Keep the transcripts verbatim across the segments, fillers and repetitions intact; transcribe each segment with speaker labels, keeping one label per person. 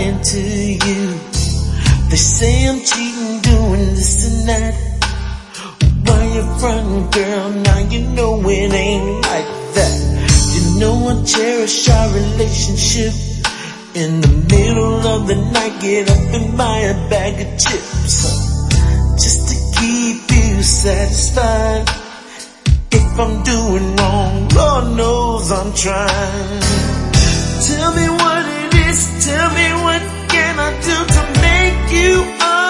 Speaker 1: lying to you. They say I'm cheating, doing this and that. Why you front, girl? Now you know it ain't like that. You know I cherish our relationship. In the middle of the night, get up and buy a bag of chips, just to keep you satisfied. If I'm doing wrong, Lord knows I'm trying. Tell me what it is, tell me what can I do to make you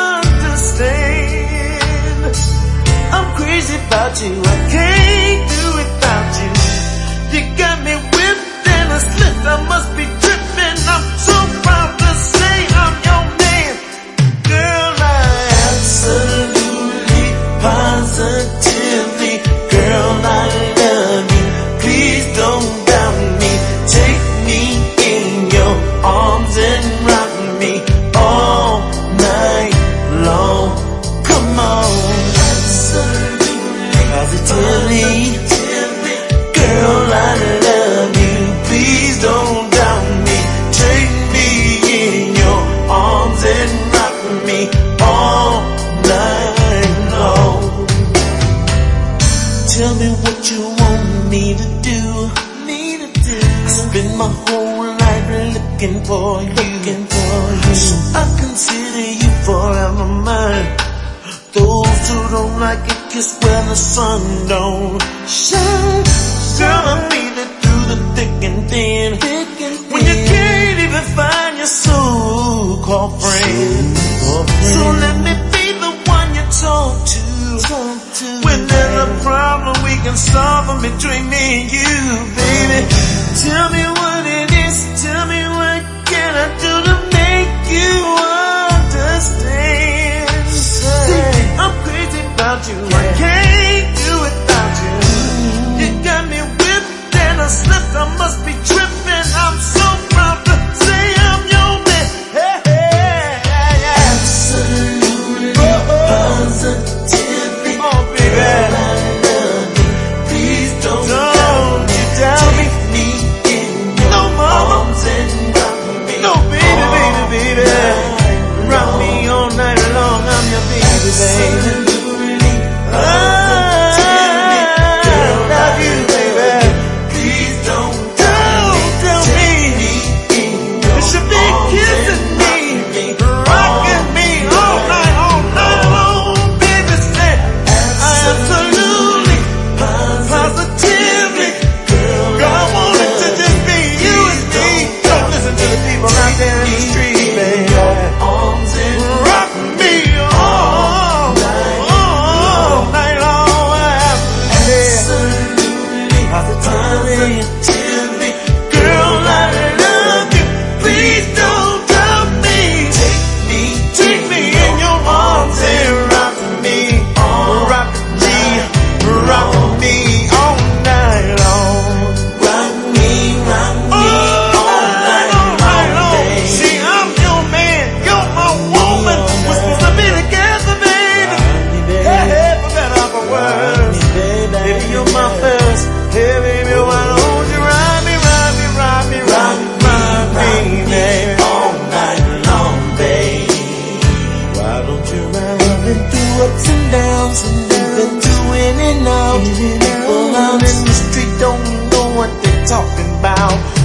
Speaker 1: understand. I'm crazy about you, I can't do without you. You got me whipped and a slipped, I must be tripping. I'm so proud to say I'm your man. Girl, I absolutely, positively, girl, I love you. Please don't doubt me. Take me in your arms and rock me all night long. Come on, absolutely, positively, girl, I love you. Please don't doubt me. Take me in your arms and rock me all night long. Tell me what you want me to do. Me to do. I spend my whole life looking for you, looking for you. So I consider you forever mine. Those who don't like it kiss when the sun don't shine. Girl, I made it through the thick and thin, thick and thin. When you can't even find your so-called friend. So let me be the one you talk to. When there's a problem, we can solve them between me and you, baby. Tell me what it is, tell me what can I do to make you understand. See, I'm crazy about you, I can't do without you. You got me whipped and I slipped, I must be tripping. I'm so proud to say I'm your man. Hey, hey, hey, hey. Absolutely, positively, oh, baby, girl, I love you. Please don't, don't you doubt me. Take me in your no, arms and rock me. No, baby, baby, baby, rock me all night long. I'm your baby, baby. Ups and downs, and you've been through in and out. People out in the street don't know what they're talking about.